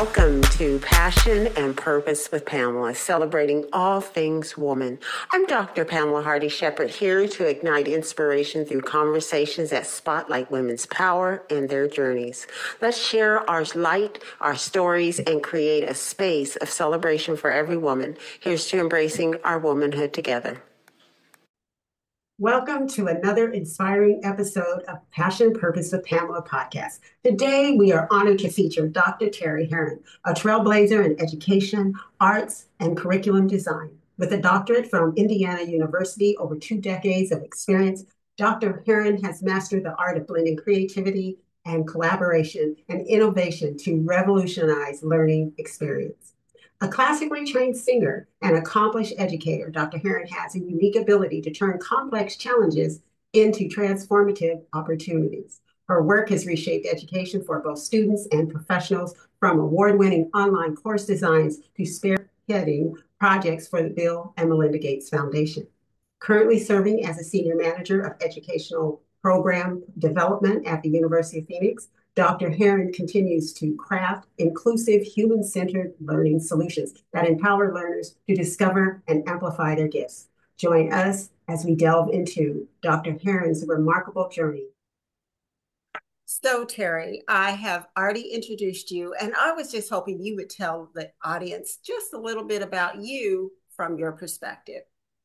Welcome to Passion and Purpose with Pamela, celebrating all things woman. I'm Dr. Pamela Hardy Shepherd, here to ignite inspiration through conversations that spotlight women's power and their journeys. Let's share our light, our stories, and create a space of celebration for every woman. Here's to embracing our womanhood together. Welcome to another inspiring episode of Passion Purpose with Pamela podcast. Today, we are honored to feature Dr. Terry Herron, a trailblazer in education, arts, and curriculum design. With a doctorate from Indiana University, over 2 decades of experience, Dr. Herron has mastered the art of blending creativity and collaboration and innovation to revolutionize learning experience. A classically trained singer and accomplished educator, Dr. Herron has a unique ability to turn complex challenges into transformative opportunities. Her work has reshaped education for both students and professionals, from award-winning online course designs to spearheading projects for the Bill and Melinda Gates Foundation. Currently serving as a senior manager of educational program development at the University of Phoenix, Dr. Herron continues to craft inclusive, human-centered learning solutions that empower learners to discover and amplify their gifts. Join us as we delve into Dr. Herron's remarkable journey. So, Terry, I have already introduced you, and I was just hoping you would tell the audience just a little bit about you from your perspective.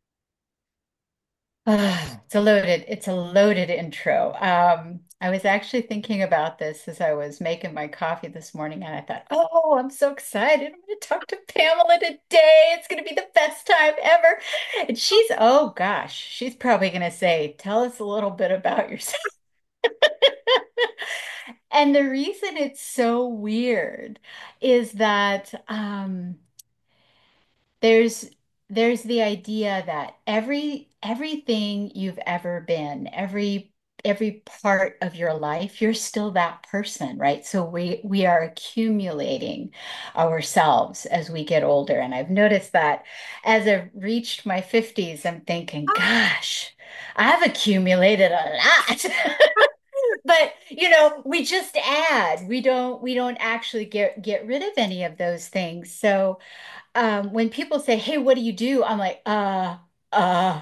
It's a loaded intro. I was actually thinking about this as I was making my coffee this morning, and I thought, oh, I'm so excited. I'm going to talk to Pamela today. It's going to be the best time ever. And oh gosh, she's probably going to say, tell us a little bit about yourself. And the reason it's so weird is that there's there's the idea that everything you've ever been, every part of your life, you're still that person, right? So we are accumulating ourselves as we get older. And I've noticed that as I've reached my 50s, I'm thinking, gosh, I've accumulated a lot. But we just add. We don't actually get rid of any of those things. So when people say, "Hey, what do you do?" I'm like, uh,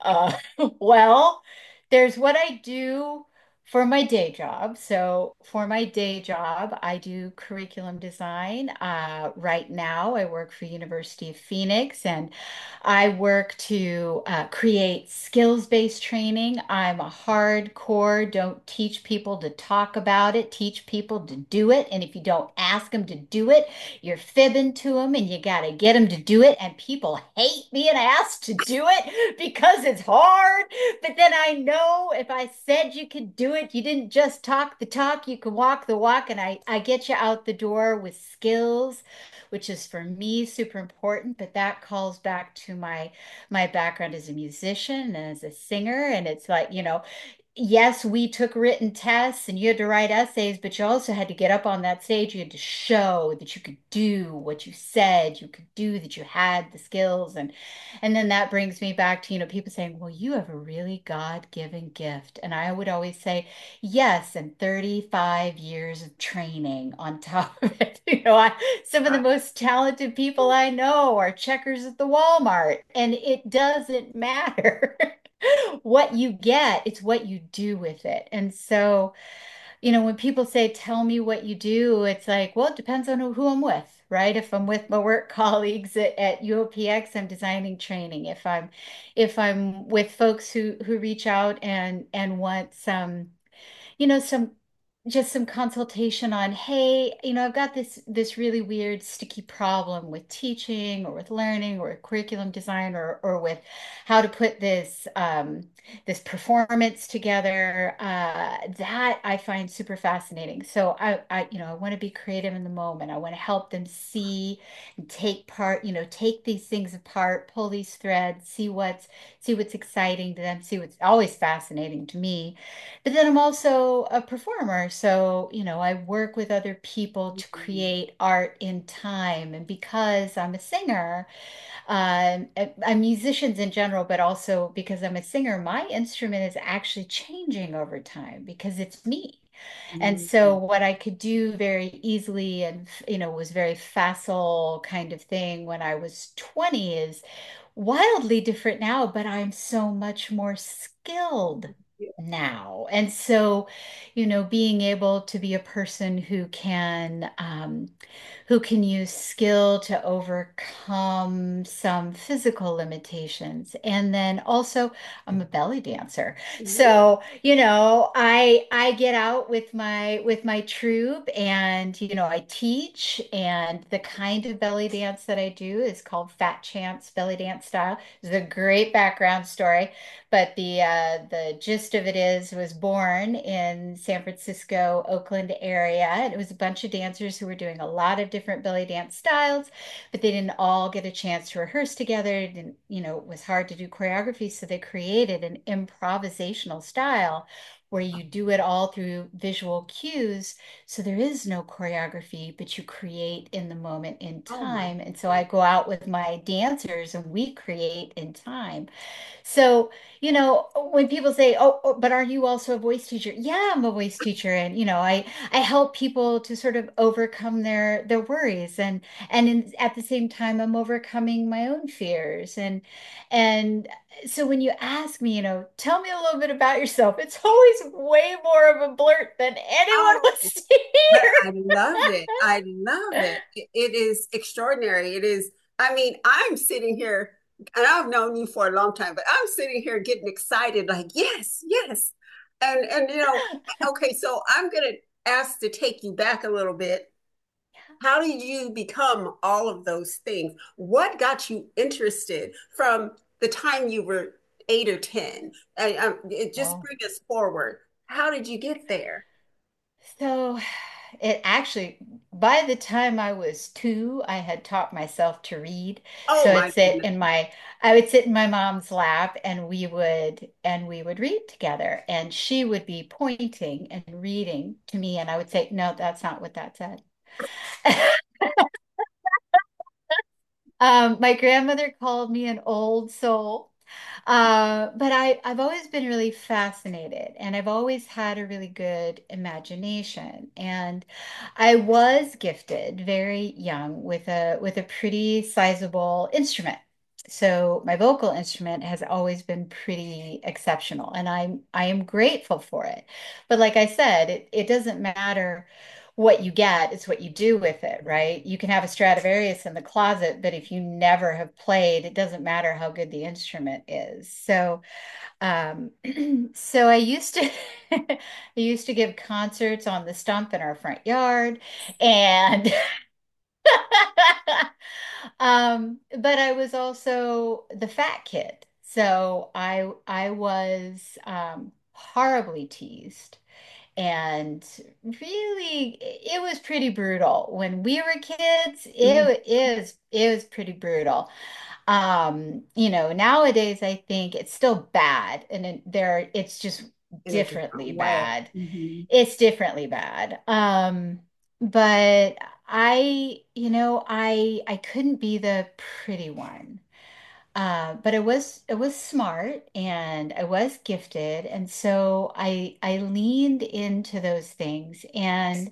well, there's what I do for my day job. So for my day job, I do curriculum design. Right now, I work for University of Phoenix, and I work to create skills-based training. I'm a hardcore, don't teach people to talk about it, teach people to do it. And if you don't ask them to do it, you're fibbing to them, and you got to get them to do it. And people hate being asked to do it because it's hard. But then I know if I said you could do it, you didn't just talk the talk, you could walk the walk. And I get you out the door with skills, which is for me super important. But that calls back to my background as a musician and as a singer. And it's like, yes, we took written tests and you had to write essays, but you also had to get up on that stage. You had to show that you could do what you said you could do, that you had the skills. And then that brings me back to, people saying, well, you have a really God-given gift. And I would always say, yes, and 35 years of training on top of it. Some of the most talented people I know are checkers at the Walmart, and it doesn't matter. What you get, it's what you do with it. And so, when people say, tell me what you do, it's like, well, it depends on who I'm with, right? If I'm with my work colleagues at UOPX, I'm designing training. If I'm with folks who reach out and want some just some consultation on, hey, I've got this really weird sticky problem with teaching or with learning or curriculum design or with how to put this performance together. That I find super fascinating. So I want to be creative in the moment. I want to help them see and take part, take these things apart, pull these threads, see what's exciting to them, see what's always fascinating to me. But then I'm also a performer. So, I work with other people to create art in time. And because I'm a singer, I'm musicians in general, but also because I'm a singer, my instrument is actually changing over time because it's me. And so Mhm. what I could do very easily and, was very facile kind of thing when I was 20 is wildly different now, but I'm so much more skilled Yeah. now. And so, being able to be a person who can use skill to overcome some physical limitations. And then also, I'm a belly dancer. Mhm. So, I get out with my troupe and, I teach, and the kind of belly dance that I do is called Fat Chance belly dance style. It's a great background story. But the gist of it is, was born in San Francisco, Oakland area. And it was a bunch of dancers who were doing a lot of different belly dance styles, but they didn't all get a chance to rehearse together. It didn't, it was hard to do choreography, so they created an improvisational style where you do it all through visual cues. So there is no choreography, but you create in the moment in Oh my time. And so I goodness. go out with my dancers and we create in time. So, when people say, but are you also a voice teacher? Yeah, I'm a voice teacher. And, I help people to sort of overcome their worries. At the same time, I'm overcoming my own fears. And so when you ask me, tell me a little bit about yourself, it's always way more of a blurt than anyone Oh, wants to but hear. I love it. I love it. It is extraordinary. It is, I mean, I'm sitting here and I've known you for a long time, but I'm sitting here getting excited, like, yes, yes. And okay, so I'm gonna ask to take you back a little bit. How did you become all of those things? What got you interested from the time you were 8 or 10? It just Oh. bring us forward. How did you get there? So it actually, by the time I was 2, I had taught myself to read. Oh So my goodness. I would sit in my mom's lap and we would read together. And she would be pointing and reading to me. And I would say, no, that's not what that said. My grandmother called me an old soul. But I've always been really fascinated and I've always had a really good imagination. And I was gifted very young with a pretty sizable instrument. So my vocal instrument has always been pretty exceptional and I am grateful for it. But like I said, it doesn't matter what you get, it's what you do with it, right? You can have a Stradivarius in the closet, but if you never have played, it doesn't matter how good the instrument is. So, um, so I used to, I used to give concerts on the stump in our front yard, and but I was also the fat kid. So I was horribly teased. And really, it was pretty brutal. When we were kids, Mhm. it was pretty brutal. Nowadays I think it's still bad, and it's just In a different differently way. bad. Mhm. It's differently bad. But I couldn't be the pretty one. But it was smart and I was gifted, and so I leaned into those things, and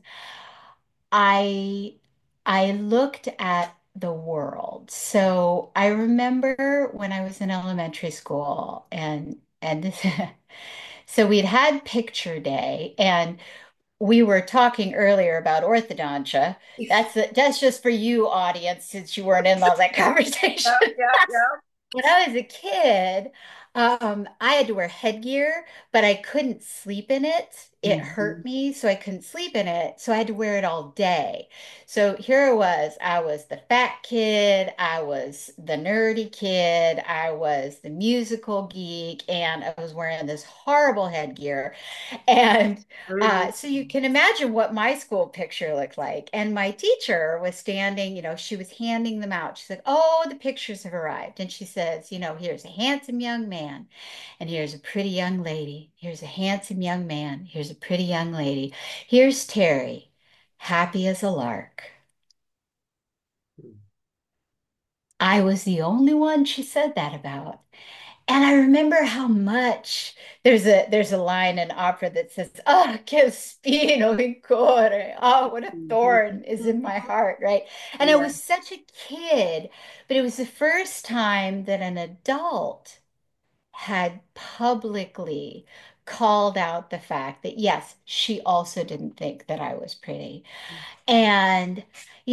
I I looked at the world. So I remember when I was in elementary school, and this, so we'd had picture day, and we were talking earlier about orthodontia. That's just for you, audience, since you weren't in all that conversation. Yep, yep, yep. When I was a kid, I had to wear headgear, but I couldn't sleep in it. It hurt Mhm. me, so I couldn't sleep in it. So I had to wear it all day. So here I was the fat kid, I was the nerdy kid, I was the musical geek, and I was wearing this horrible headgear. And Really? so you can imagine what my school picture looked like. And my teacher was standing, she was handing them out. She said, "Oh, the pictures have arrived." And she says, "Here's a handsome young man, and here's a pretty young lady. Here's a handsome young man. Here's a pretty young lady. Here's Terry, happy as a lark." I was the only one she said that about. And I remember how much there's a line in opera that says, "Oh, che spino in cuore." Oh, what a Mhm. thorn is in my heart, right? And I was Yes. such a kid, but it was the first time that an adult had publicly called out the fact that yes, she also didn't think that I was pretty. And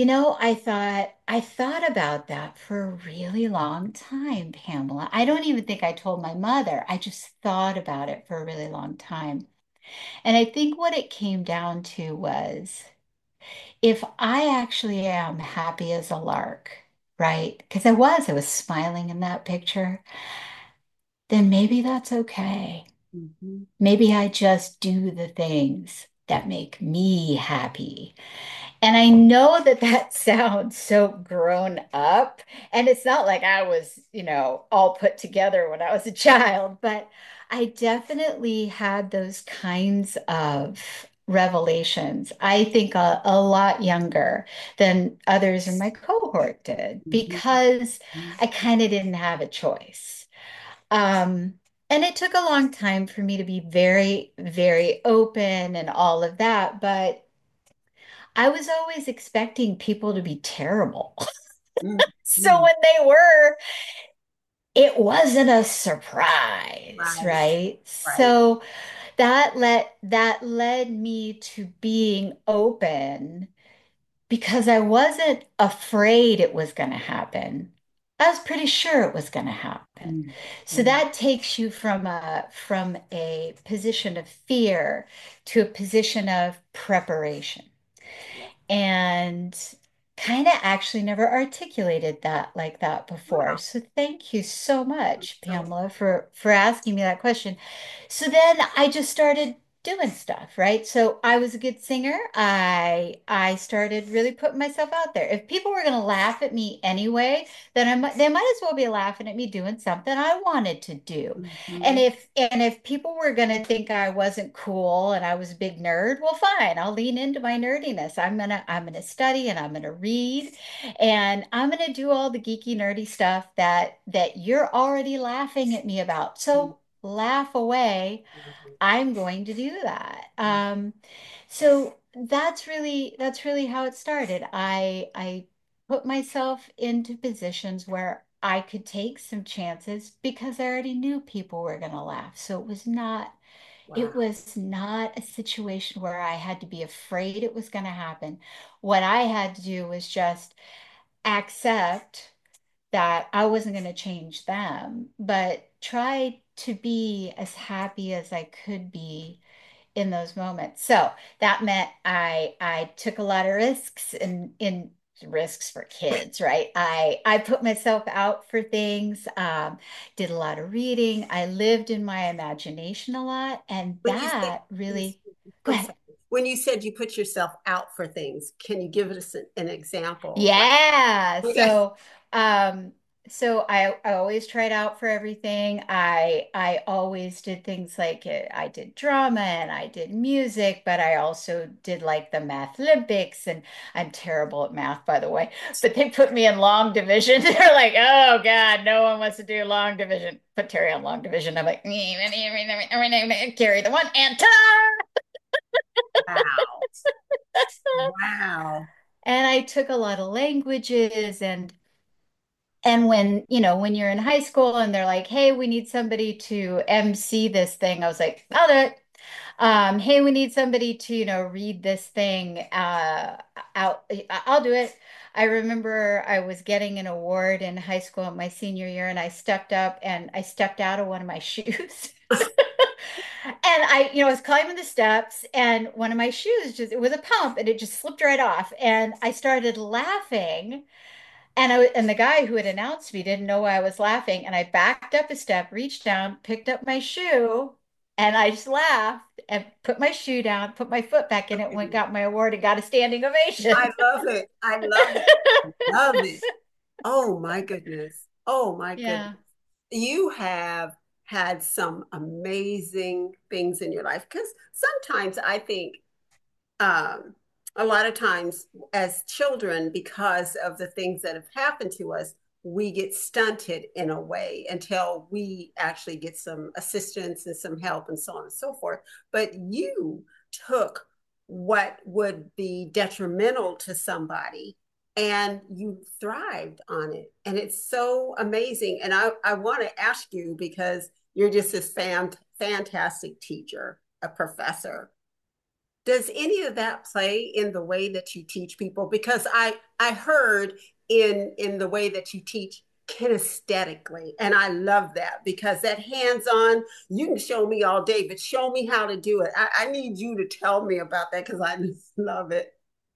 I thought about that for a really long time, Pamela. I don't even think I told my mother. I just thought about it for a really long time. And I think what it came down to was if I actually am happy as a lark, right? Because I was smiling in that picture, then maybe that's okay. Mhm. Maybe I just do the things that make me happy. And I know that that sounds so grown up. And it's not like I was, all put together when I was a child, but I definitely had those kinds of revelations. I think a lot younger than others in my cohort did Mhm. because Mhm. I kind of didn't have a choice. Um, and it took a long time for me to be very, very open and all of that, but I was always expecting people to be terrible. So Mhm. when they were, it wasn't a surprise, Right. right? Right. So that led me to being open because I wasn't afraid it was going to happen. I was pretty sure it was going to happen. So Mhm. that takes you from a position of fear to a position of preparation. Yeah. And kind of actually never articulated that like that before. Wow. So thank you so That's much, so Pamela, for asking me that question. So then I just started doing stuff, right? So I was a good singer. I started really putting myself out there. If people were going to laugh at me anyway, then they might as well be laughing at me doing something I wanted to do. And Mhm. if people were going to think I wasn't cool and I was a big nerd, well, fine. I'll lean into my nerdiness. I'm gonna study and I'm gonna read and I'm gonna do all the geeky nerdy stuff that you're already laughing at me about. So laugh away. I'm going to do that. So that's really how it started. I put myself into positions where I could take some chances because I already knew people were going to laugh. So it Wow. was not a situation where I had to be afraid it was going to happen. What I had to do was just accept that I wasn't going to change them, but try to be as happy as I could be in those moments. So that meant I took a lot of risks in risks for kids, right? I put myself out for things, did a lot of reading. I lived in my imagination a lot, and When you said, that really, go I'm ahead. sorry. When you said you put yourself out for things, can you give us an example? Like, Yeah. okay. Um, so I always tried out for everything. I always did things like I did drama and I did music, but I also did like the Math Olympics, and I'm terrible at math, by the way. But they put me in long division. They're like, oh God, no one wants to do long division. Put Terry on long division. I'm like, carry the one and ta! Wow. Wow. And I took a lot of languages and when you're in high school and they're like, hey, we need somebody to MC this thing, I was like, I'll do it. Hey, we need somebody to, read this thing out. I'll do it. I remember I was getting an award in high school in my senior year, and I stepped up and I stepped out of one of my shoes. And I was climbing the steps, and one of my shoes it was a pump, and it just slipped right off. And I started laughing. And the guy who had announced me didn't know why I was laughing. And I backed up a step, reached down, picked up my shoe, and I just laughed and put my shoe down, put my foot back in it, went, got my award, and got a standing ovation. I love it. I love it. Love it. Oh my goodness. Oh my goodness. Yeah. You have had some amazing things in your life because sometimes I think a lot of times as children, because of the things that have happened to us, we get stunted in a way until we actually get some assistance and some help and so on and so forth. But you took what would be detrimental to somebody and you thrived on it. And it's so amazing. And I want to ask you because you're just this fantastic teacher, a professor. Does any of that play in the way that you teach people? Because I heard in the way that you teach kinesthetically, and I love that because that hands-on, you can show me all day, but show me how to do it. I need you to tell me about that because I just love it.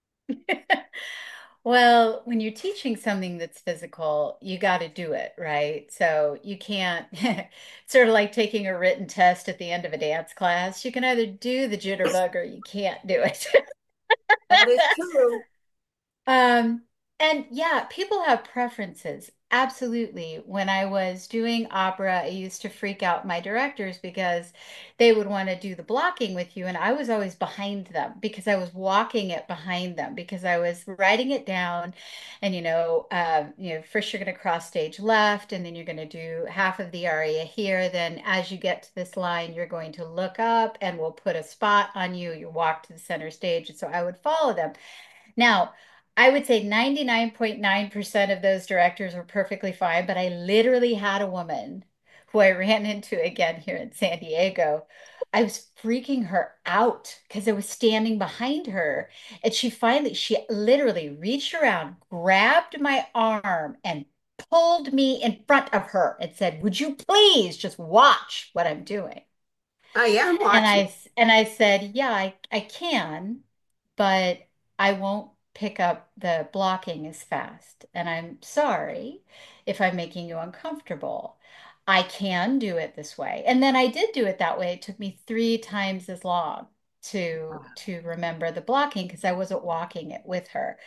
Well, when you're teaching something that's physical, you got to do it, right? So you can't, sort of like taking a written test at the end of a dance class. You can either do the jitterbug or you can't do it. That is true. Um, and yeah, people have preferences. Absolutely. When I was doing opera, I used to freak out my directors because they would want to do the blocking with you, and I was always behind them because I was walking it behind them because I was writing it down. And first you're going to cross stage left, and then you're going to do half of the aria here. Then, as you get to this line, you're going to look up, and we'll put a spot on you. You walk to the center stage, and so I would follow them. Now, I would say 99.9% of those directors were perfectly fine, but I literally had a woman who I ran into again here in San Diego. I was freaking her out because I was standing behind her. And she literally reached around, grabbed my arm, and pulled me in front of her and said, "Would you please just watch what I'm doing?" I am And watching. I said, "Yeah, I can, but I won't pick up the blocking as fast. And I'm sorry if I'm making you uncomfortable. I can do it this way." And then I did do it that way. It took me 3 times as long to remember the blocking because I wasn't walking it with her.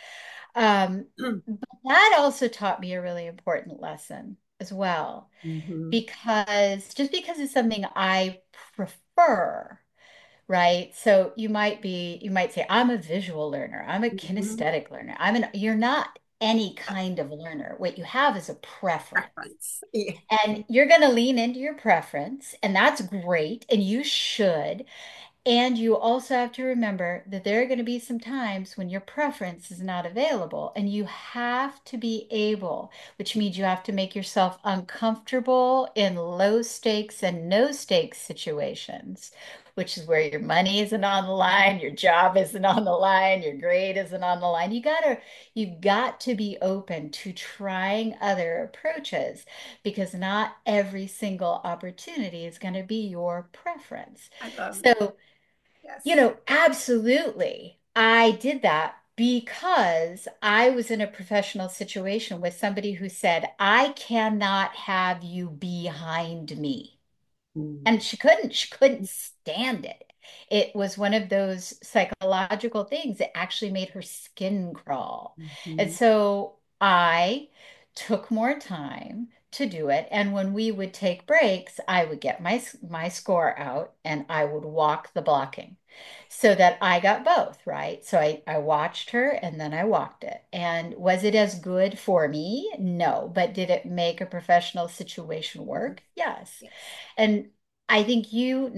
But that also taught me a really important lesson as well, Mhm. because just because it's something I prefer, right? So you might say, I'm a visual learner, I'm a Mhm. kinesthetic learner. You're not any kind of learner. What you have is a preference. Preference. Yeah. And you're going to lean into your preference, and that's great, and you should. And you also have to remember that there are going to be some times when your preference is not available, and you have to be able, which means you have to make yourself uncomfortable in low stakes and no stakes situations, which is where your money isn't on the line, your job isn't on the line, your grade isn't on the line. You've got to be open to trying other approaches because not every single opportunity is going to be your preference. I love that. So, Yes. absolutely. I did that because I was in a professional situation with somebody who said, "I cannot have you behind me." Mhm. And she couldn't stand it. It was one of those psychological things that actually made her skin crawl. And Mhm. so I took more time to do it. And when we would take breaks, I would get my score out and I would walk the blocking so that I got both, right? So I watched her and then I walked it. And was it as good for me? No. But did it make a professional situation work? Yes. Yes. And I think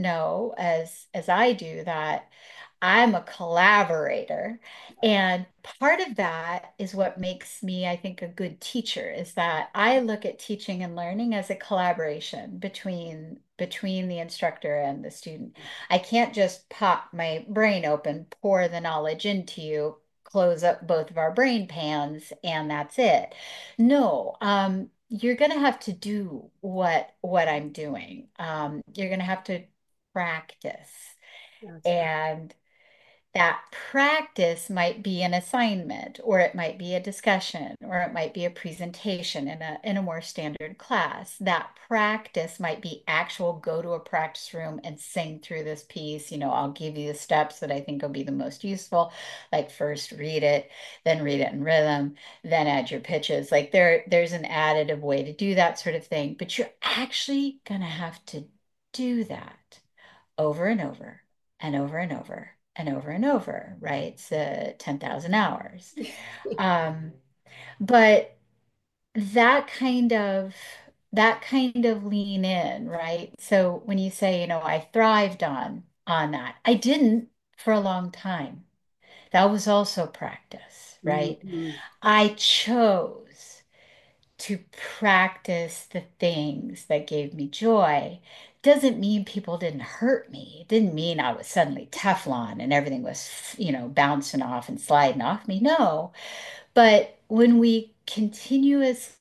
as I do, that I'm a collaborator. And part of that is what makes me, I think, a good teacher is that I look at teaching and learning as a collaboration between the instructor and the student. I can't just pop my brain open, pour the knowledge into you, close up both of our brain pans, and that's it. No, you're gonna have to do what I'm doing. You're gonna have to practice. That's right. And that practice might be an assignment, or it might be a discussion, or it might be a presentation in a more standard class. That practice might be actual go to a practice room and sing through this piece. I'll give you the steps that I think will be the most useful. Like first read it, then read it in rhythm, then add your pitches. Like there's an additive way to do that sort of thing, but you're actually gonna have to do that over and over and over and over and over and over, right? It's 10,000 hours. Um, but that kind of that kind of lean in, right? So when you say, I thrived on that, I didn't for a long time. That was also practice, right? Mm-hmm. I chose to practice the things that gave me joy. Doesn't mean people didn't hurt me. It didn't mean I was suddenly Teflon and everything was, bouncing off and sliding off me. No. But when we continuously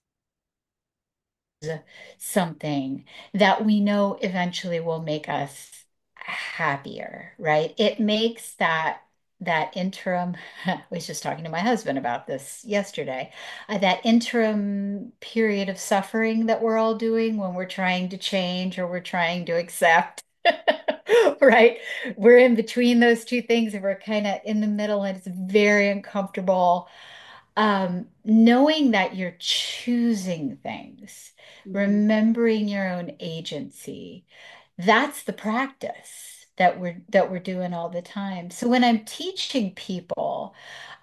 something that we know eventually will make us happier, right? It makes that interim, I was just talking to my husband about this yesterday, that interim period of suffering that we're all doing when we're trying to change or we're trying to accept. Right? We're in between those two things and we're kind of in the middle and it's very uncomfortable. Knowing that you're choosing things, Mm-hmm. remembering your own agency, that's the practice that we're doing all the time. So when I'm teaching people,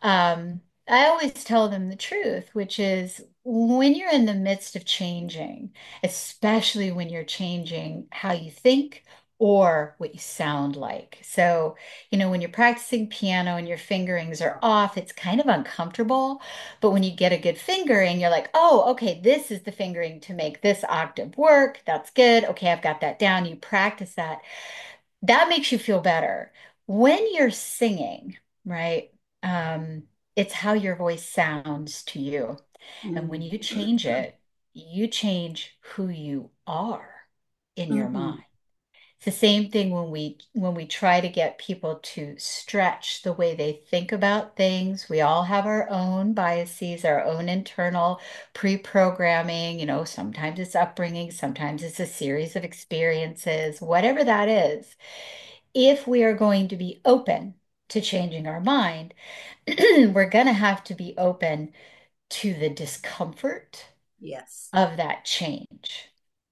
I always tell them the truth, which is when you're in the midst of changing, especially when you're changing how you think or what you sound like. So, when you're practicing piano and your fingerings are off, it's kind of uncomfortable. But when you get a good fingering, you're like, oh, okay, this is the fingering to make this octave work. That's good. Okay, I've got that down. You practice that. That makes you feel better. When you're singing, right? Um, it's how your voice sounds to you. And when you change it, you change who you are in your Mm-hmm. mind. It's the same thing when we try to get people to stretch the way they think about things. We all have our own biases, our own internal pre-programming. Sometimes it's upbringing, sometimes it's a series of experiences, whatever that is. If we are going to be open to changing our mind, we're going to have to be open to the discomfort Yes. of that change.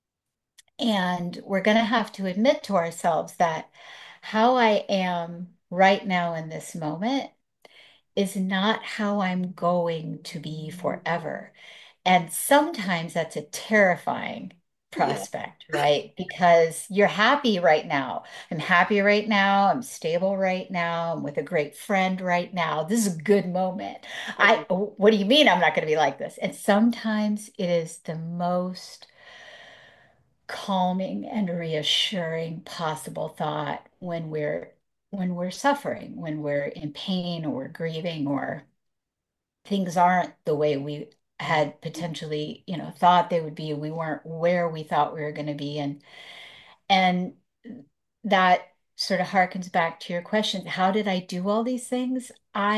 And we're going to have to admit to ourselves that how I am right now in this moment is not how I'm going to be forever. And sometimes that's a terrifying Yeah. prospect, right? Because you're happy right now. I'm happy right now. I'm stable right now. I'm with a great friend right now. This is a good moment. What do you mean I'm not going to be like this? And sometimes it is the most calming and reassuring possible thought when we're suffering, when we're in pain or we're grieving or things aren't the way we had potentially, thought they would be. We weren't where we thought we were going to be. And that sort of harkens back to your question. How did I do all these things?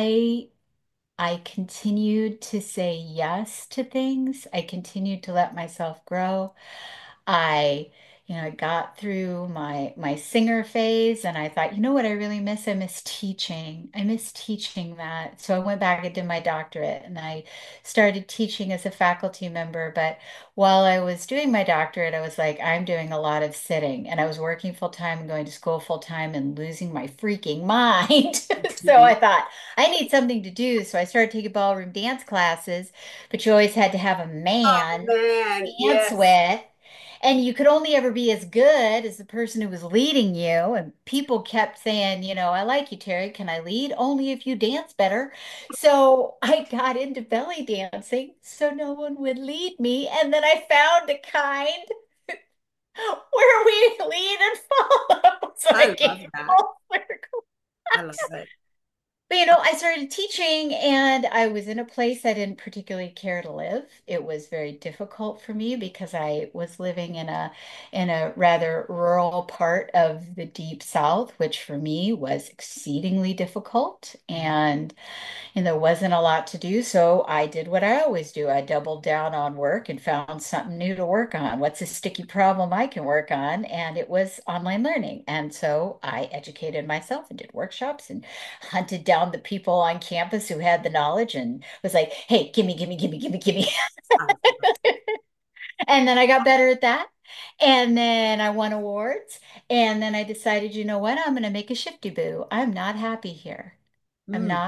I continued to say yes to things. I continued to let myself grow. I, I got through my singer phase and I thought, you know what I really miss? I miss teaching. I miss teaching that. So I went back and did my doctorate and I started teaching as a faculty member. But while I was doing my doctorate, I was like, I'm doing a lot of sitting and I was working full time and going to school full time and losing my freaking mind. So Mm-hmm. I thought, I need something to do. So I started taking ballroom dance classes, but you always had to have a Oh man man, dance yes. with. And you could only ever be as good as the person who was leading you. And people kept saying, I like you, Terry. Can I lead? Only if you dance better. So I got into belly dancing so no one would lead me. And then I found a kind where we lead and follow. So I I love came that. full circle. I love it. But I started teaching and I was in a place I didn't particularly care to live. It was very difficult for me because I was living in a rather rural part of the deep South, which for me was exceedingly difficult. And there wasn't a lot to do, so I did what I always do. I doubled down on work and found something new to work on. What's a sticky problem I can work on? And it was online learning. And so I educated myself and did workshops and hunted down the people on campus who had the knowledge and was like, hey, gimme, gimme, gimme, gimme, gimme. I love And then I got better at that. And then I won awards. And then I decided, you know what? I'm going to make a shifty boo. I'm not happy here. it. I'm Mm. not.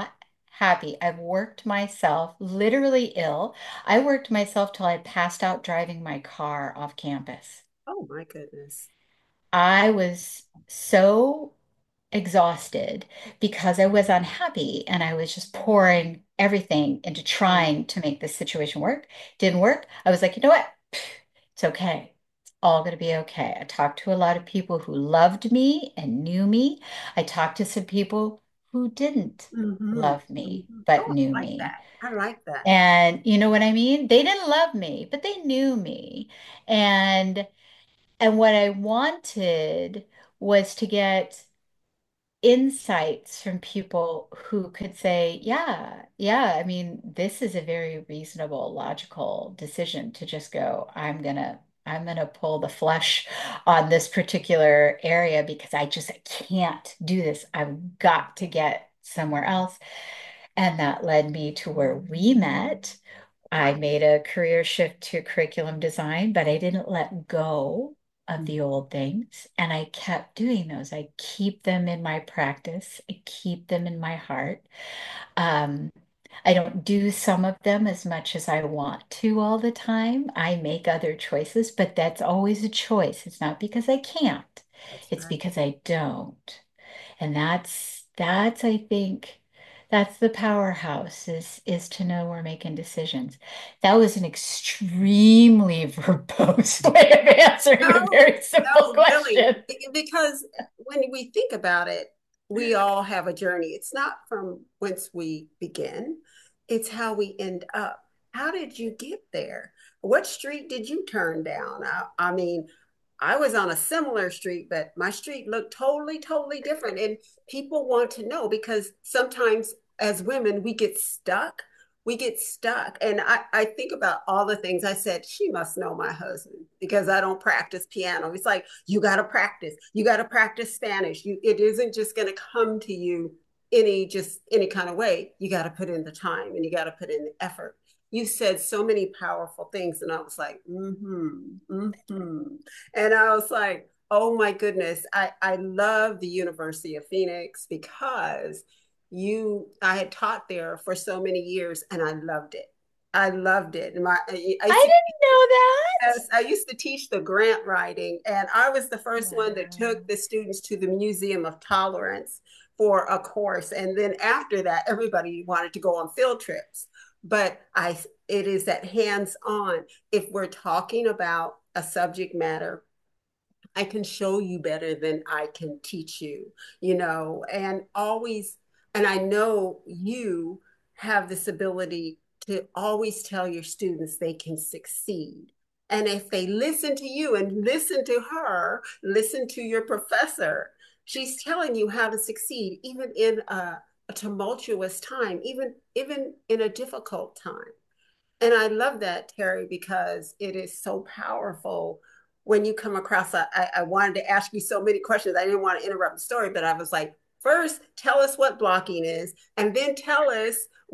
happy. I've worked myself literally ill. I worked myself till I passed out driving my car off campus. Oh my goodness. I was so exhausted because I was unhappy and I was just pouring everything into Right. trying to make this situation work. Didn't work. I was like, you know what? It's okay. It's all going to be okay. I talked to a lot of people who loved me and knew me. I talked to some people who didn't Mm-hmm. love me Hmm. but Oh, knew I like me. that. I like that. And you know what I mean? They didn't love me, but they knew me. And what I wanted was to get insights from people who could say, yeah, yeah, I mean, this is a very reasonable, logical decision to just go, I'm gonna pull the flesh on this particular area because I just can't do this. I've got to get somewhere else. And that led me to where we met. I Wow. made a career shift to curriculum design, but I didn't let go of the old things. And I kept doing those. I keep them in my practice, I keep them in my heart. Um, I don't do some of them as much as I want to all the time. I make other choices, but that's always a choice. It's not because I can't, That's it's right. because I don't. And that's I think that's the powerhouse is to know we're making decisions. That was an extremely verbose way of answering a No, very simple no, really, question. because when we think about it, we all have a journey. It's not from whence we begin, it's how we end up. How did you get there? What street did you turn down? I mean, I was on a similar street, but my street looked totally, totally different. And people want to know because sometimes as women, we get stuck. We get stuck. And I think about all the things I said. She must know my husband because I don't practice piano. It's like, you got to practice. You got to practice Spanish. It isn't just going to come to you any kind of way. You got to put in the time and you got to put in the effort. You said so many powerful things. And I was like, mm-hmm. And I was like, oh my goodness, I love the University of Phoenix because I had taught there for so many years and I loved it. I loved it. I used I to, didn't know that. yes, I used to teach the grant writing, and I was the first one that Wow. took the students to the Museum of Tolerance for a course. And then after that, everybody wanted to go on field trips. But it is that hands on. If we're talking about a subject matter, I can show you better than I can teach you, and always, and I know you have this ability to always tell your students they can succeed. And if they listen to you and listen to her, listen to your professor, she's telling you how to succeed, even in a tumultuous time, even in a difficult time. And I love that, Terry, because it is so powerful when you come across. I wanted to ask you so many questions. I didn't want to interrupt the story, but I was like, first, tell us what blocking is, and then tell us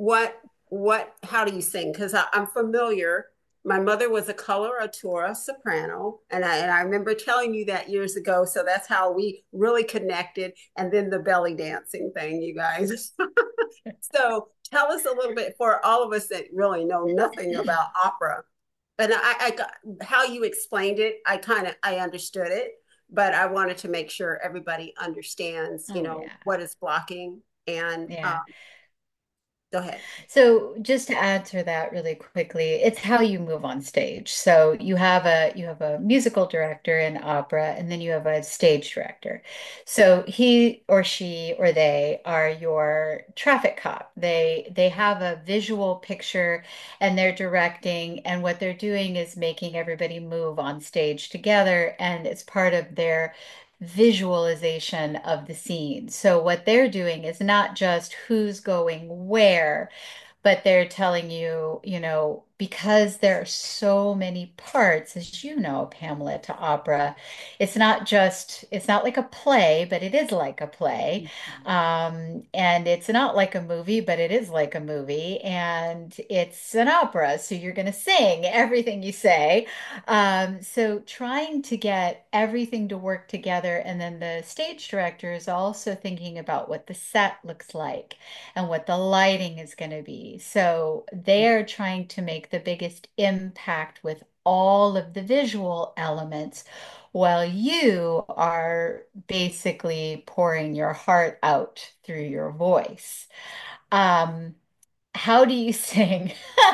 how do you sing? Because I'm familiar. My mother was a coloratura soprano, and I remember telling you that years ago. So that's how we really connected. And then the belly dancing thing, you guys. So tell us a little bit for all of us that really know nothing about opera. And how you explained it, I understood it, but I wanted to make sure everybody understands, Oh yeah. what is blocking. And Yeah. go ahead. So just to answer that really quickly, it's how you move on stage. So you have a musical director in opera, and then you have a stage director. So he or she or they are your traffic cop. They have a visual picture and they're directing, and what they're doing is making everybody move on stage together, and it's part of their visualization of the scene. So what they're doing is not just who's going where, but they're telling you, because there are so many parts, as you know, Pamela, to opera, it's not like a play, but it is like a play. And it's not like a movie, but it is like a movie. And it's an opera, so you're going to sing everything you say. So trying to get everything to work together. And then the stage director is also thinking about what the set looks like and what the lighting is going to be. So they're trying to make the biggest impact with all of the visual elements while you are basically pouring your heart out through your voice. Um, how do you sing?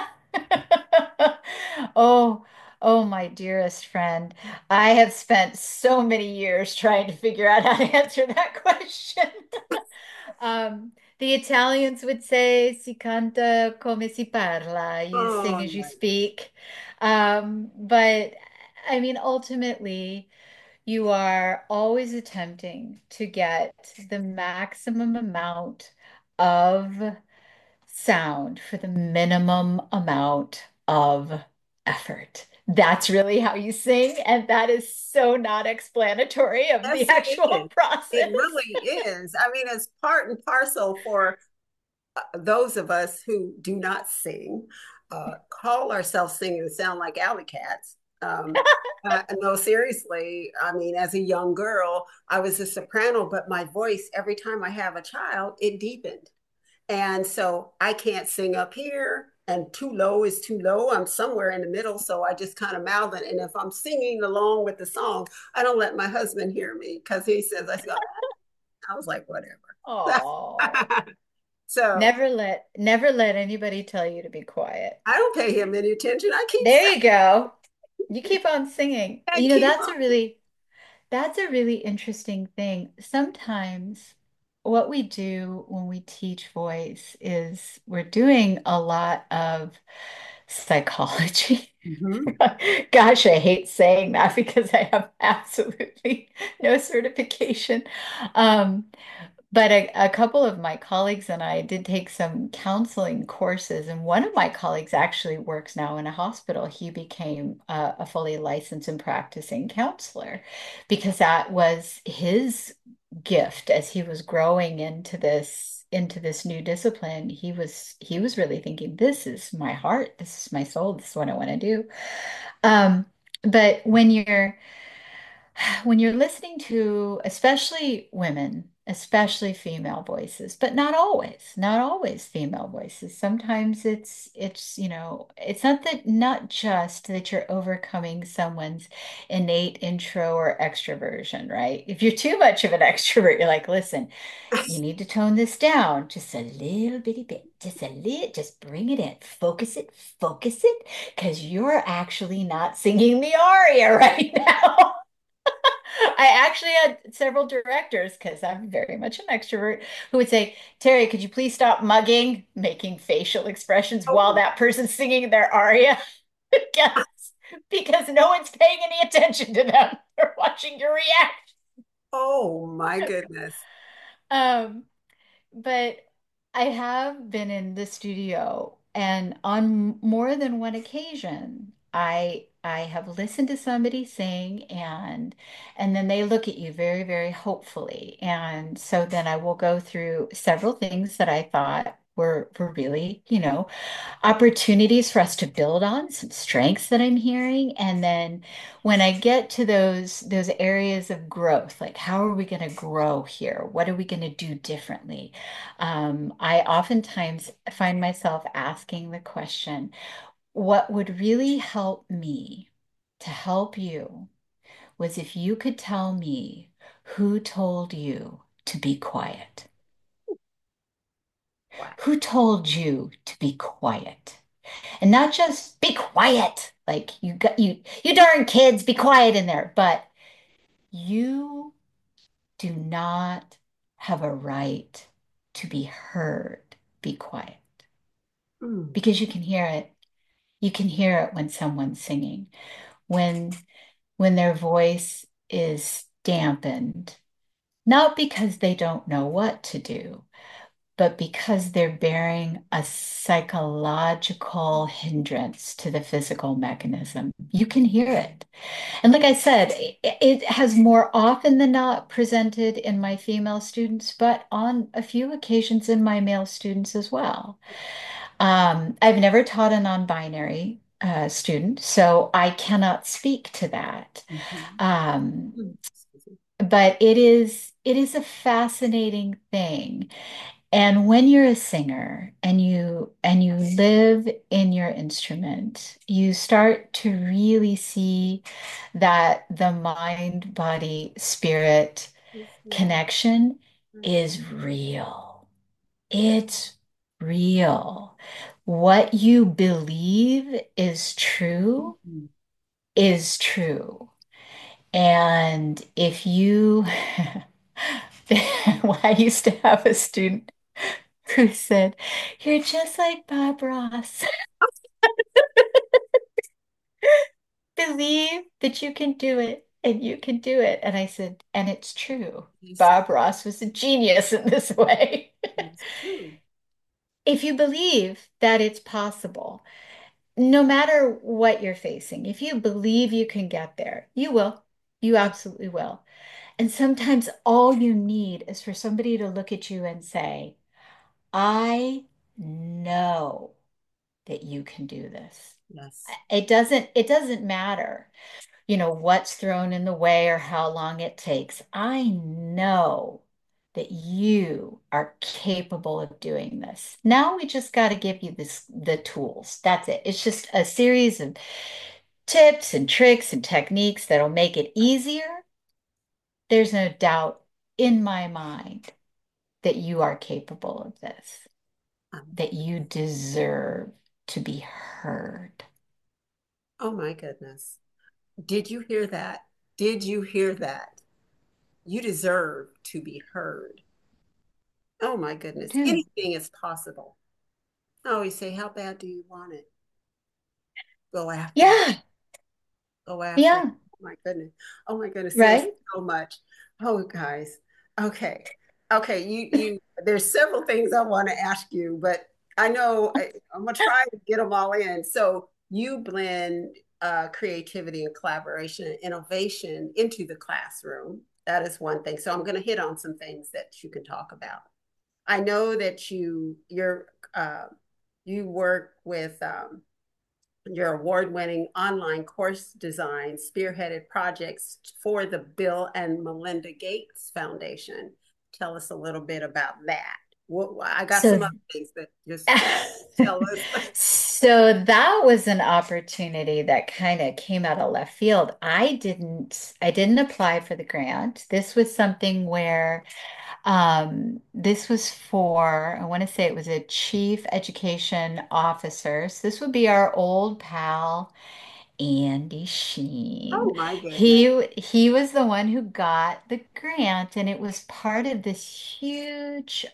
Oh, oh, my dearest friend. I have spent so many years trying to figure out how to answer that question. The Italians would say si canta come si parla, you sing Oh, as you my. speak. But I mean, ultimately, you are always attempting to get the maximum amount of sound for the minimum amount of effort. That's really how you sing, and that is so not explanatory of the Yes, it actual is. It process. really is. I mean, it's part and parcel for those of us who do not sing, call ourselves singing and sound like alley cats. No, seriously. I mean, as a young girl, I was a soprano, but my voice, every time I have a child, it deepened. And so I can't sing up here, and too low is too low. I'm somewhere in the middle. So I just kind of mouth it. And if I'm singing along with the song, I don't let my husband hear me because he says, I was like, whatever. Oh, So never let anybody tell you to be quiet. I don't pay him any attention. I keep There you saying, go. You keep on singing. I keep on. That's a really interesting thing. Sometimes what we do when we teach voice is we're doing a lot of psychology. Mhm. Gosh, I hate saying that because I have absolutely no certification. Um, but a couple of my colleagues and I did take some counseling courses, and one of my colleagues actually works now in a hospital. He became a fully licensed and practicing counselor because that was his gift as he was growing into this new discipline. He was really thinking, this is my heart, this is my soul, this is what I want to do. But when you're listening to especially women, especially female voices, but not always female voices. Sometimes it's not just that you're overcoming someone's innate intro or extroversion, right? If you're too much of an extrovert, you're like, listen, you need to tone this down just a little bitty bit, just bring it in, focus it, because you're actually not singing the aria right now. I actually had several directors, because I'm very much an extrovert, who would say, Terry, could you please stop mugging, making facial expressions while Oh, that person's singing their aria? Because, because no one's paying any attention to them. They're watching your react. oh my goodness. Um, but I have been in the studio, and on more than one occasion, I have listened to somebody sing, and then they look at you very, very hopefully. And so then I will go through several things that I thought were really, opportunities for us to build on, some strengths that I'm hearing. And then when I get to those areas of growth, like how are we going to grow here? What are we going to do differently? I oftentimes find myself asking the question, what would really help me to help you was if you could tell me who told you to be quiet. Wow. Who told you to be quiet? And not just be quiet, like you darn kids, be quiet in there, but you do not have a right to be heard. Be quiet Mm. because you can hear it. You can hear it when someone's singing, when their voice is dampened, not because they don't know what to do, but because they're bearing a psychological hindrance to the physical mechanism. You can hear it. And like I said, it has more often than not presented in my female students, but on a few occasions in my male students as well. I've never taught a non-binary student, so I cannot speak to that. Mhm. Um, Mm. Excuse me. but it is a fascinating thing. And when you're a singer and you live in your instrument, you start to really see that the mind, body, spirit Yes, ma'am. connection Yes. is real. It's real. What you believe Mhm. is true. And if you, well, I used to have a student who said, "You're just like Bob Ross. Believe that you can do it, and you can do it." And I said, "And it's true. Yes, Bob Ross was a genius in this way." it's true. If you believe that it's possible, no matter what you're facing, if you believe you can get there, you will. You Oh, absolutely will. And sometimes all you need is for somebody to look at you and say, "I know that you can do this." yes. It doesn't matter, what's thrown in the way or how long it takes. I know that you are capable of doing this. Now we just got to give you the tools. That's it. It's just a series of tips and tricks and techniques that'll make it easier. There's no doubt in my mind that you are capable of this, Um, that you deserve to be heard. oh my goodness. Did you hear that? Did you hear that? You deserve to be heard. Oh my goodness. Do. Anything is possible. I always say, how bad do you want it? Go after it. Yeah, Go after it. yeah, Oh my goodness. Oh my goodness. There's right? so much. Oh, guys. Okay. Okay. There's several things I want to ask you, but I'm gonna try to get them all in. So you blend creativity and collaboration and innovation into the classroom. That is one thing. So I'm going to hit on some things that you can talk about. I know that uh, you work with your award-winning online course design spearheaded projects for the Bill and Melinda Gates Foundation. Tell us a little bit about that. I got some So other things, but just tell us. So that was an opportunity that kind of came out of left field. I didn't apply for the grant. This was something where this was for, I want to say it was a chief education officer. So this would be our old pal, Andy Sheen. Oh my goodness. He was the one who got the grant, and it was part of this huge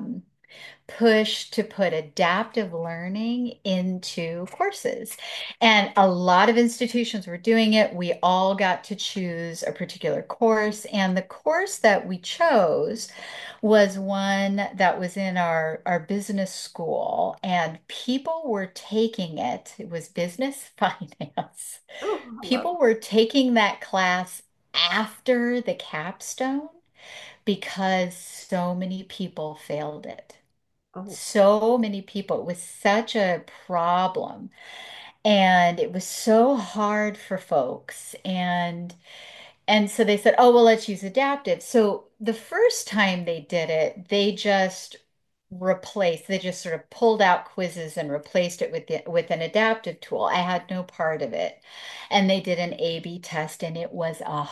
push to put adaptive learning into courses. And a lot of institutions were doing it. We all got to choose a particular course. And the course that we chose was one that was in our business school, and people were taking it. It was business finance. Oh, I love People it. were taking that class after the capstone because so many people failed it. Oh, So many people. It was such a problem. And it was so hard for folks. And so they said, "Oh, well, let's use adaptive." So the first time they did it, they just sort of pulled out quizzes and replaced it with an adaptive tool. I had no part of it. And they did an A/B test, and it was a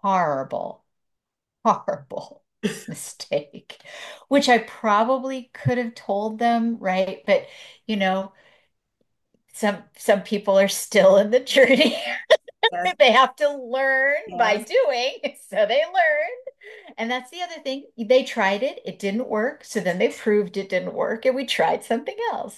horrible mistake, which I probably could have told them, right? But you know, some people are still in the journey. yes, They have to learn by yes. doing, so they learn. And that's the other thing. They tried it, it didn't work. So then they proved it didn't work, and we tried something else.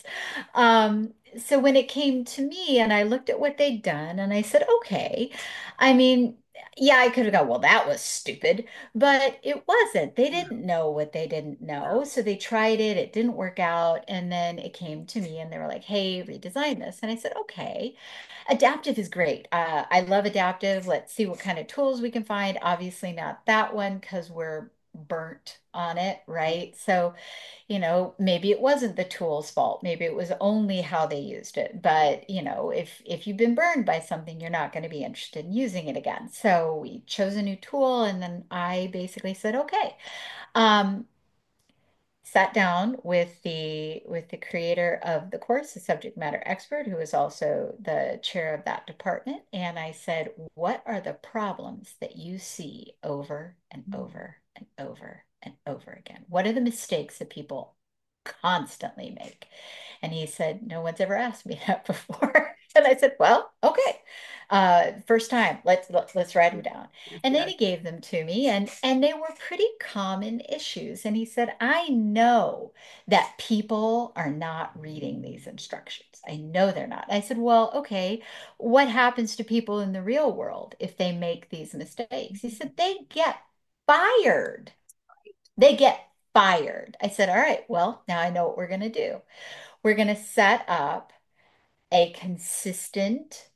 So when it came to me and I looked at what they'd done, and I said, okay, I mean, yeah, I could have gone, well, that was stupid, but it wasn't. They No, didn't know what they didn't know. no. So they tried it, it didn't work out. And then it came to me and they were like, hey, redesign this. And I said, okay, adaptive is great. I love adaptive. Let's see what kind of tools we can find. Obviously, not that one because we're burnt on it, right? So maybe it wasn't the tool's fault. Maybe it was only how they used it. But, if you've been burned by something, you're not going to be interested in using it again. So we chose a new tool, and then I basically said, okay. Um, Sat down with the creator of the course, the subject matter expert, who is also the chair of that department, and I said, what are the problems that you see over and over and over and over again? What are the mistakes that people constantly make? And he said, no one's ever asked me that before. And I said, well, okay. First time, let's write them down. And then Yes. he gave them to me, and they were pretty common issues. And he said, I know that people are not reading these instructions. I know they're not. I said, well, okay, what happens to people in the real world if they make these mistakes? He said, they get fired. They get fired. I said, all right, well, now I know what we're going to do. We're going to set up a consistent,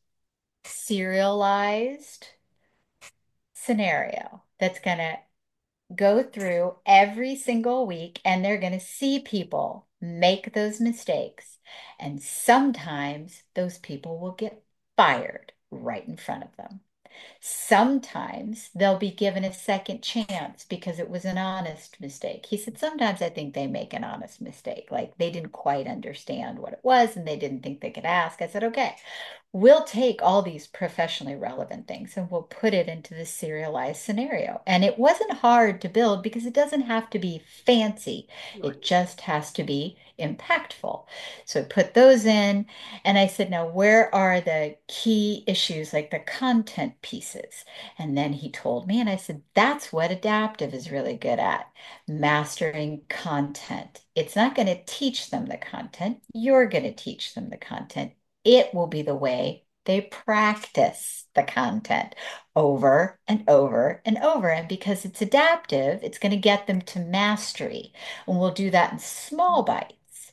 serialized scenario that's going to go through every single week, and they're going to see people make those mistakes. And sometimes those people will get fired right in front of them. Sometimes they'll be given a second chance because it was an honest mistake. He said, sometimes I think they make an honest mistake. Like they didn't quite understand what it was and they didn't think they could ask. I said, okay, we'll take all these professionally relevant things and we'll put it into the serialized scenario. And it wasn't hard to build because it doesn't have to be fancy. It Right. just has to be impactful. So I put those in and I said, now where are the key issues like the content pieces? And then he told me, and I said, that's what adaptive is really good at, mastering content. It's not going to teach them the content. You're going to teach them the content. It will be the way they practice the content over and over and over. And because it's adaptive, it's going to get them to mastery. And we'll do that in small bites.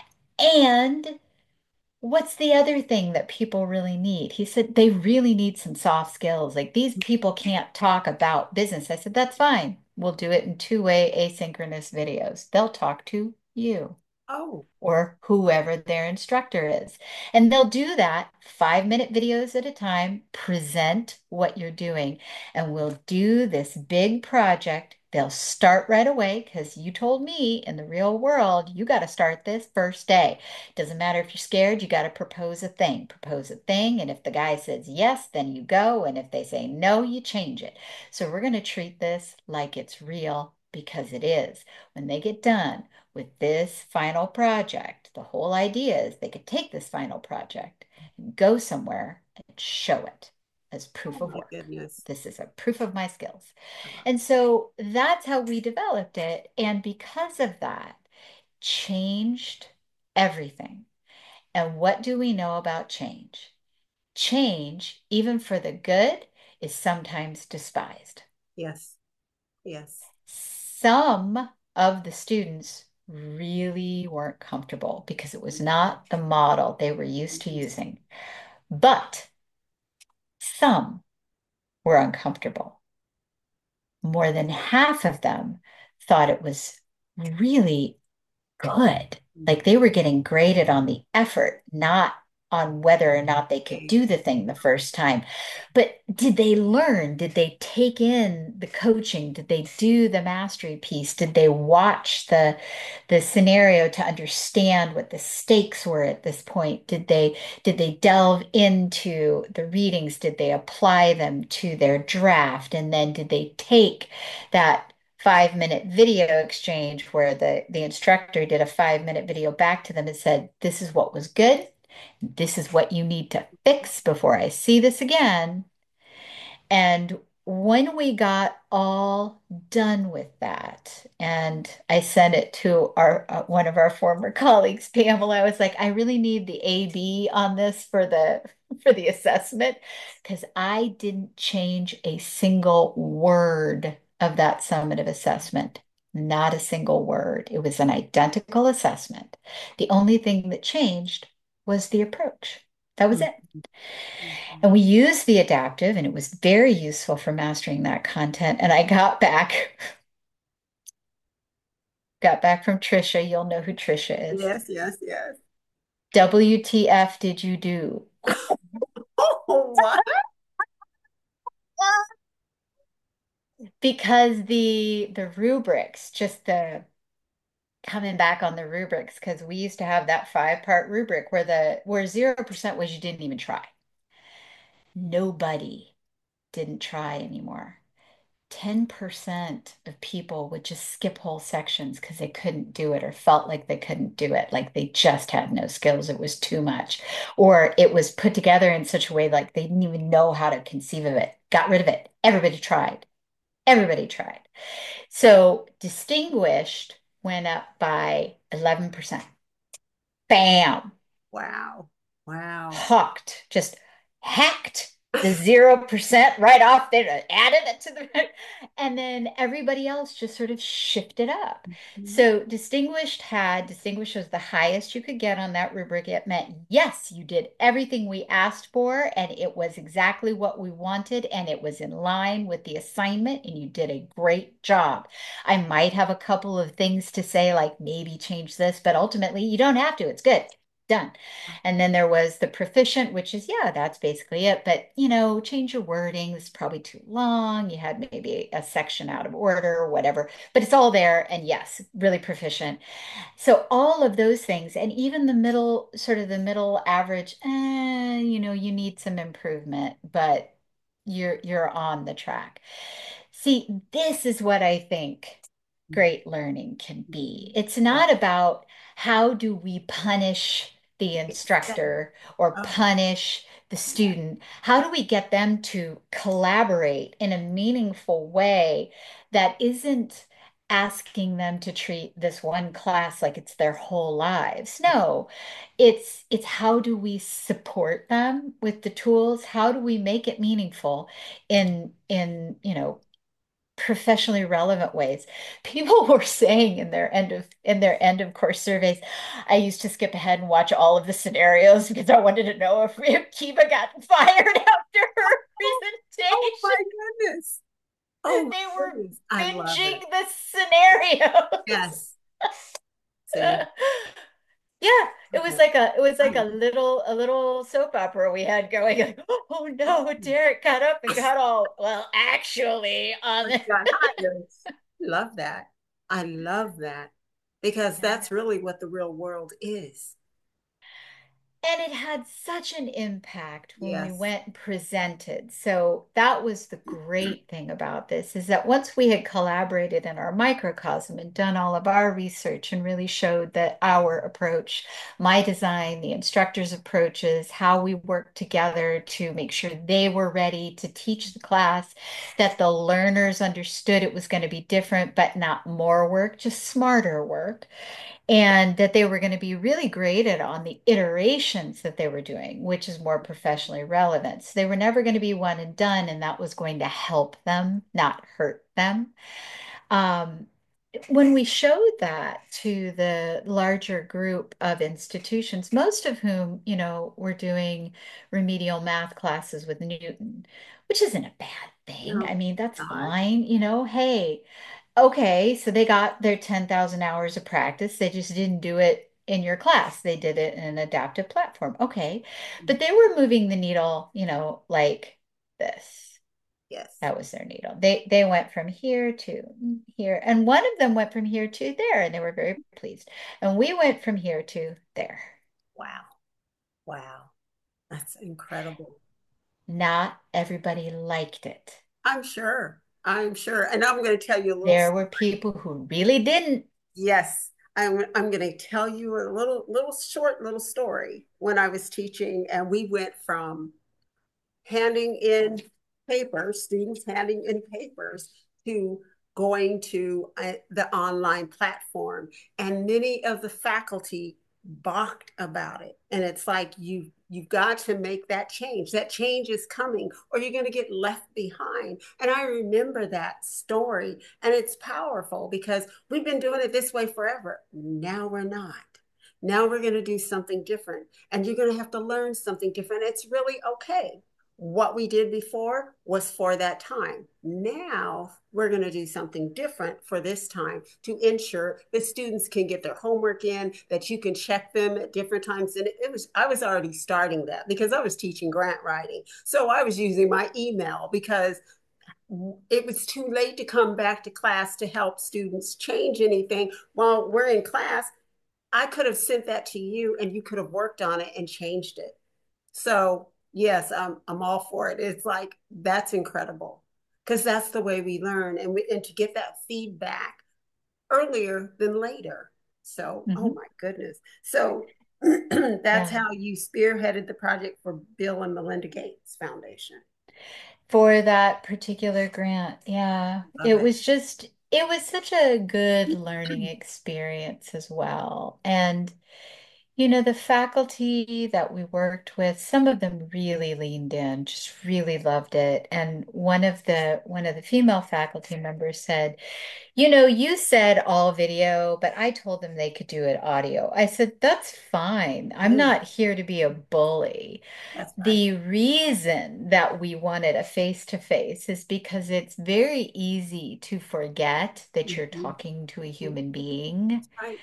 And what's the other thing that people really need? He said they really need some soft skills. Like these people can't talk about business. I said, that's fine. We'll do it in two-way asynchronous videos. They'll talk to you Oh, or whoever their instructor is. And they'll do that 5-minute videos at a time, present what you're doing, and we'll do this big project. They'll start right away because you told me in the real world, you got to start this first day. Doesn't matter if you're scared, you got to propose a thing. Propose a thing. And if the guy says yes, then you go. And if they say no, you change it. So we're going to treat this like it's real because it is. When they get done, with this final project, the whole idea is they could take this final project and go somewhere and show it as proof oh of my work. goodness. This is a proof of my skills. Uh, And so that's how we developed it. And because of that, changed everything. And what do we know about change? Change, even for the good, is sometimes despised. yes, yes. Some of the students really weren't comfortable because it was not the model they were used to using. But some were uncomfortable. More than half of them thought it was really good. Like they were getting graded on the effort, not on whether or not they could Okay. do the thing the first time. But did they learn? Did they take in the coaching? Did they do the mastery piece? Did they watch the scenario to understand what the stakes were at this point? Did they delve into the readings? Did they apply them to their draft? And then did they take that 5-minute video exchange where the instructor did a 5-minute video back to them and said, this is what was good. This is what you need to fix before I see this again. And when we got all done with that, and I sent it to our one of our former colleagues, Pamela, I was like, I really need the AB on this for the assessment because I didn't change a single word of that summative assessment. Not a single word. It was an identical assessment. The only thing that changed was the approach. That was it. Mhm. And Mhm. we used the adaptive, and it was very useful for mastering that content. And I got back from Trisha. You'll know who Trisha is. Yes, yes, yes. WTF did you do? Oh, what? Because the rubrics, just the coming back on the rubrics, because we used to have that 5-part rubric where 0% was you didn't even try. Nobody didn't try anymore. 10% of people would just skip whole sections because they couldn't do it or felt like they couldn't do it, like they just had no skills. It was too much. Or it was put together in such a way like they didn't even know how to conceive of it. Got rid of it. Everybody tried. Everybody tried. So distinguished went up by 11%. Bam. Wow. Wow. Hooked, just hacked the 0% right off there, added it to the, and then everybody else just sort of shifted up. Mhm. So distinguished was the highest you could get on that rubric. It meant, yes, you did everything we asked for, and it was exactly what we wanted, and it was in line with the assignment, and you did a great job. I might have a couple of things to say, like maybe change this, but ultimately you don't have to. It's good. Done. And then there was the proficient, which is, yeah, that's basically it. But, change your wording. This is probably too long. You had maybe a section out of order or whatever, but it's all there. And yes, really proficient. So all of those things, and even the middle, sort of the middle average, you need some improvement, but you're on the track. See, this is what I think great learning can be. It's Wow. not about how do we punish the instructor or Oh, punish the student. How do we get them to collaborate in a meaningful way that isn't asking them to treat this one class like it's their whole lives? No, it's how do we support them with the tools? How do we make it meaningful in professionally relevant ways? People were saying in their end of course surveys, I used to skip ahead and watch all of the scenarios because I wanted to know if Kiva got fired after her oh my presentation. goodness. Oh They my were goodness. I love binging it. the scenarios. Yes. See, Yeah, okay. it was I like love a little soap opera we had going. Like, oh no, oh, Derek got up and got all well, actually, on I the got hired. Love that. I love that because yeah. that's really what the real world is. And it had such an impact when we Yes. went and presented. So that was the great thing about this is that once we had collaborated in our microcosm and done all of our research and really showed that our approach, my design, the instructor's approaches, how we worked together to make sure they were ready to teach the class, that the learners understood it was going to be different, but not more work, just smarter work, and that they were going to be really graded on the iterations that they were doing, which is more professionally relevant. So they were never going to be one and done, and that was going to help them, not hurt them. Um, when we showed that to the larger group of institutions, most of whom, were doing remedial math classes with Newton, which isn't a bad thing. I No, mean, that's God. fine. Hey, okay, so they got their 10,000 hours of practice. They just didn't do it in your class. They did it in an adaptive platform. Okay. But they were moving the needle, like this. Yes. That was their needle. They went from here to here. And one of them went from here to there, and they were very pleased. And we went from here to there. Wow. Wow. That's incredible. Not everybody liked it. I'm sure. I'm sure. And I'm going to tell you a little There were story. people who really didn't. Yes. I'm going to tell you a little short little story when I was teaching and we went from handing in papers, students handing in papers to going to the online platform. And many of the faculty balked about it. And it's like you've got to make that change. That change is coming, or you're going to get left behind. And I remember that story, and it's powerful because we've been doing it this way forever. Now we're not. Now we're going to do something different, and you're going to have to learn something different. It's really okay. What we did before was for that time. Now we're going to do something different for this time to ensure the students can get their homework in, that you can check them at different times. And I was already starting that because I was teaching grant writing. So I was using my email because it was too late to come back to class to help students change anything while we're in class. I could have sent that to you and you could have worked on it and changed it. So yes, I'm all for it. It's like that's incredible because that's the way we learn, and to get that feedback earlier than later. So oh Mhm. my goodness. So that's Yeah. how you spearheaded the project for Bill and Melinda Gates Foundation. For that particular grant. Yeah. Love it. It was such a good learning experience as well. And, the faculty that we worked with, some of them really leaned in, just really loved it. And one of the female faculty members said, you said all video, but I told them they could do it audio. I said, that's fine. I'm Hey, not here to be a bully. that's right. The reason that we wanted a face-to-face is because it's very easy to forget that you're Mm-hmm. talking to a Mm-hmm. human being That's right.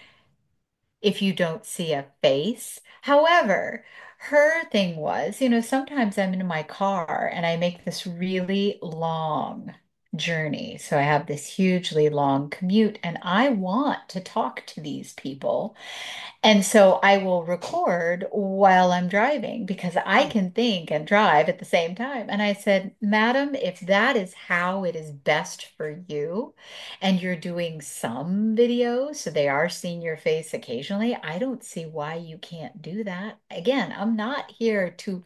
if you don't see a face. However, her thing was, sometimes I'm in my car and I make this really long journey. So I have this hugely long commute and I want to talk to these people. And so I will record while I'm driving because I Right. can think and drive at the same time. And I said, Madam, if that is how it is best for you, and you're doing some videos, so they are seeing your face occasionally, I don't see why you can't do that. Again, I'm not here to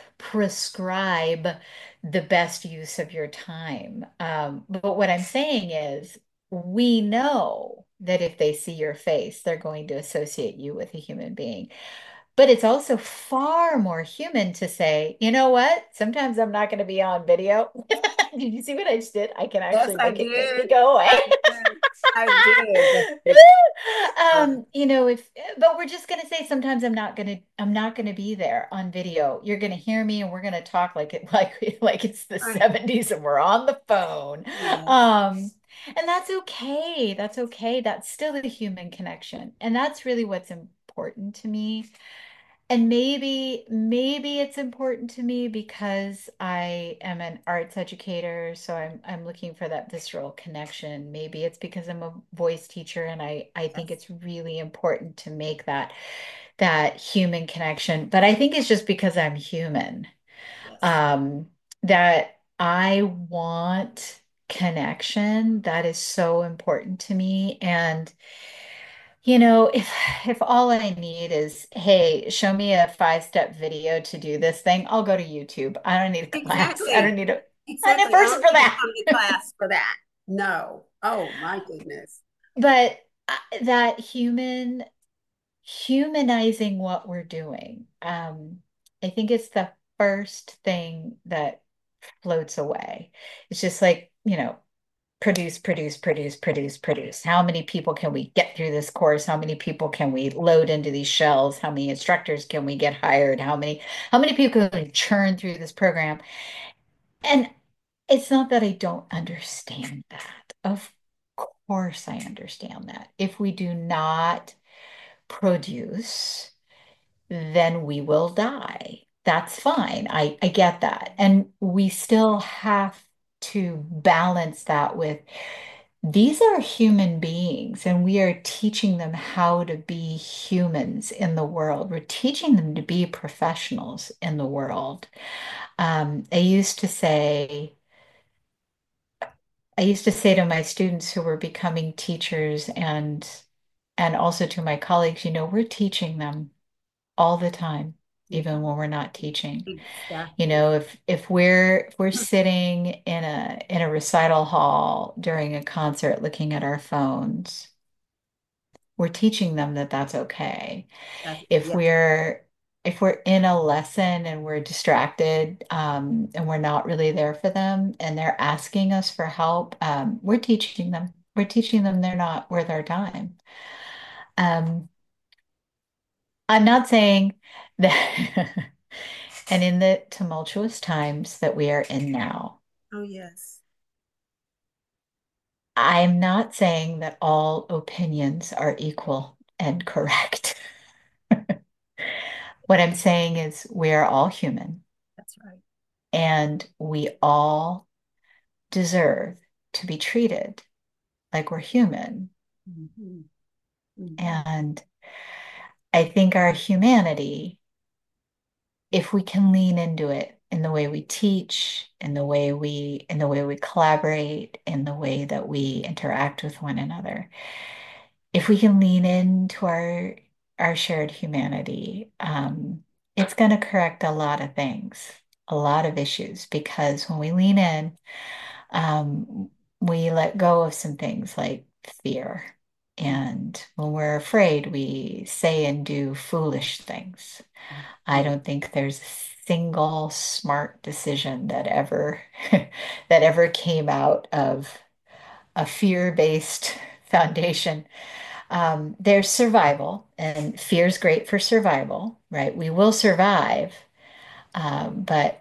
prescribe the best use of your time. But what I'm saying is, we know that if they see your face, they're going to associate you with a human being. But it's also far more human to say, you know what? Sometimes I'm not going to be on video. Did you see what I just did? I can Yes, actually I make it make me did. go away. I did. I did. It's If but we're just gonna say sometimes I'm not gonna be there on video. You're gonna hear me and we're gonna talk like it like it's the right. 70s and we're on the phone. Yes. Um, and that's okay. That's okay. That's still a human connection. And that's really what's important to me. And maybe it's important to me because I am an arts educator, so I'm looking for that visceral connection. Maybe it's because I'm a voice teacher and I think Yes. it's really important to make that human connection. But I think it's just because I'm human. Yes. Um, that I want connection. That is so important to me. And if all I need is, hey, show me a 5-step video to do this thing, I'll go to YouTube. I don't need a class. Exactly. I need a Exactly. I person don't for need to that. come to class for that. No. Oh my goodness. But that humanizing what we're doing, I think it's the first thing that floats away. It's just like, produce, produce, produce, produce, produce. How many people can we get through this course? How many people can we load into these shells? How many instructors can we get hired? How many people can we churn through this program? And it's not that I don't understand that. Of course I understand that. If we do not produce, then we will die. That's fine. I get that. And we still have to balance that with these are human beings, and we are teaching them how to be humans in the world. We're teaching them to be professionals in the world. I used to say, to my students who were becoming teachers and also to my colleagues, we're teaching them all the time. even when we're not teaching. You Exactly. know, if we're sitting in a recital hall during a concert looking at our phones, we're teaching them that that's okay. If Yeah. we're in a lesson and we're distracted, and we're not really there for them and they're asking us for help, we're teaching them. We're teaching them they're not worth our time. Um, I'm not saying that, and in the tumultuous times that we are in now, Oh, yes. I'm not saying that all opinions are equal and correct. What I'm saying is we are all human That's right. and we all deserve to be treated like we're human. Hmm. Hmm. And I think our humanity, if we can lean into it in the way we teach, in the way we collaborate, in the way that we interact with one another, if we can lean into our shared humanity, it's going to correct a lot of things, a lot of issues, because when we lean in, um, we let go of some things like fear. And when we're afraid, we say and do foolish things. I Hmm. don't think there's a single smart decision that ever that ever came out of a fear-based foundation. There's survival, and fear is great for survival, right? We will survive, but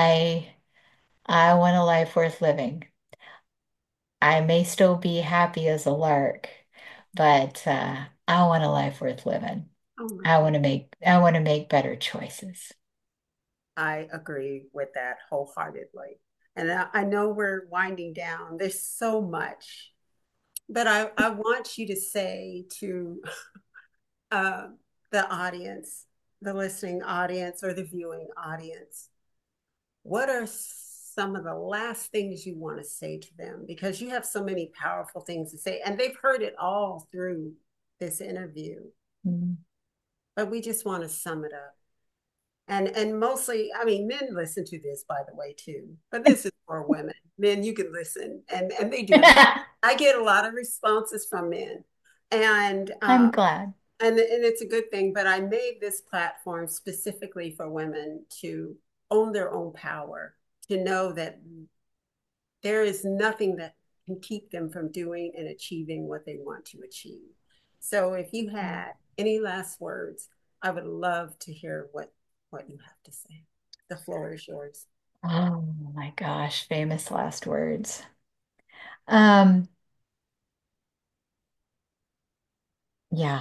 I want a life worth living. I may still be happy as a lark, but I want a life worth living. Oh my I God. want to make better choices. I agree with that wholeheartedly. And I know we're winding down. There's so much, but I want you to say to uh, the audience, the listening audience or the viewing audience, what are some of the last things you want to say to them? Because you have so many powerful things to say, and they've heard it all through this interview, Mm. but we just want to sum it up. And mostly, I mean, men listen to this, by the way, too. But this is for women. Men, you can listen, and they do. I get a lot of responses from men, and I'm glad. and it's a good thing. But I made this platform specifically for women to own their own power, to know that there is nothing that can keep them from doing and achieving what they want to achieve. So if you had any last words, I would love to hear what you have to say. The floor is yours. Oh my gosh, famous last words. Um, yeah.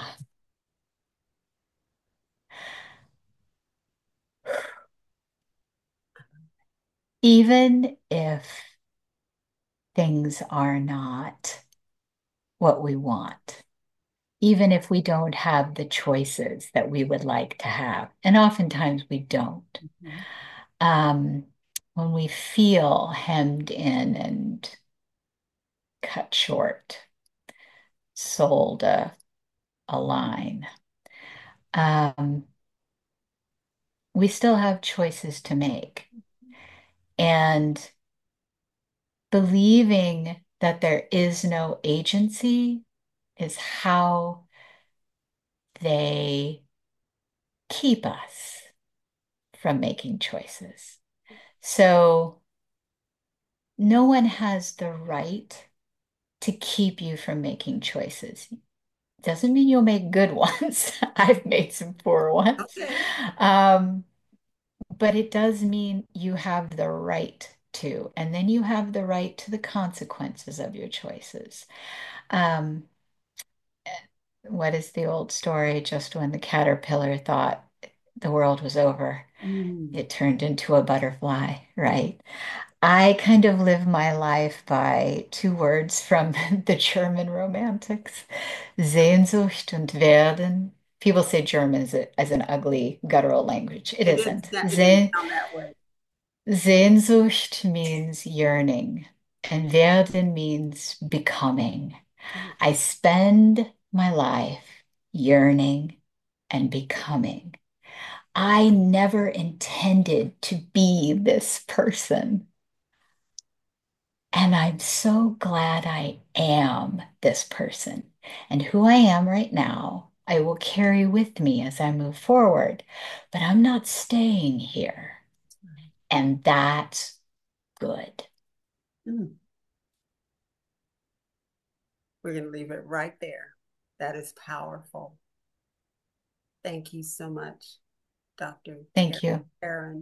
Even if things are not what we want, even if we don't have the choices that we would like to have, and oftentimes we don't, Mhm. um, when we feel hemmed in and cut short, sold a line, um, we still have choices to make. And believing that there is no agency is how they keep us from making choices. So no one has the right to keep you from making choices. Doesn't mean you'll make good ones. I've made some poor ones. Okay. Um, but it does mean you have the right to, and then you have the right to the consequences of your choices. Um, what is the old story? Just when the caterpillar thought the world was over, Mm. it turned into a butterfly, right? I kind of live my life by two words from the German Romantics, Sehnsucht und Werden. People say German as an ugly, guttural language. It isn't. It didn't sound that way. Sehnsucht means yearning, and Werden means becoming. I Okay. spend my life yearning and becoming. I never intended to be this person. And I'm so glad I am this person. And who I am right now, I will carry with me as I move forward. But I'm not staying here. And that's good. Mm. We're going to leave it right there. That is powerful. Thank you so much, Dr. Thank you. Heron.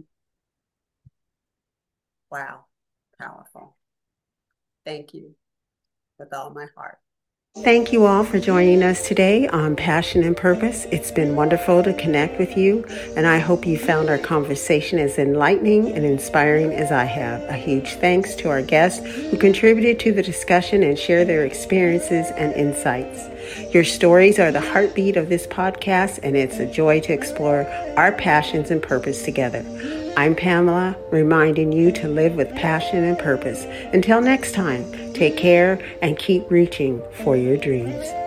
Wow, powerful. Thank you with all my heart. Thank you all for joining us today on Passion and Purpose. It's been wonderful to connect with you, and I hope you found our conversation as enlightening and inspiring as I have. A huge thanks to our guests who contributed to the discussion and shared their experiences and insights. Your stories are the heartbeat of this podcast, and it's a joy to explore our passions and purpose together. I'm Pamela, reminding you to live with passion and purpose. Until next time, take care and keep reaching for your dreams.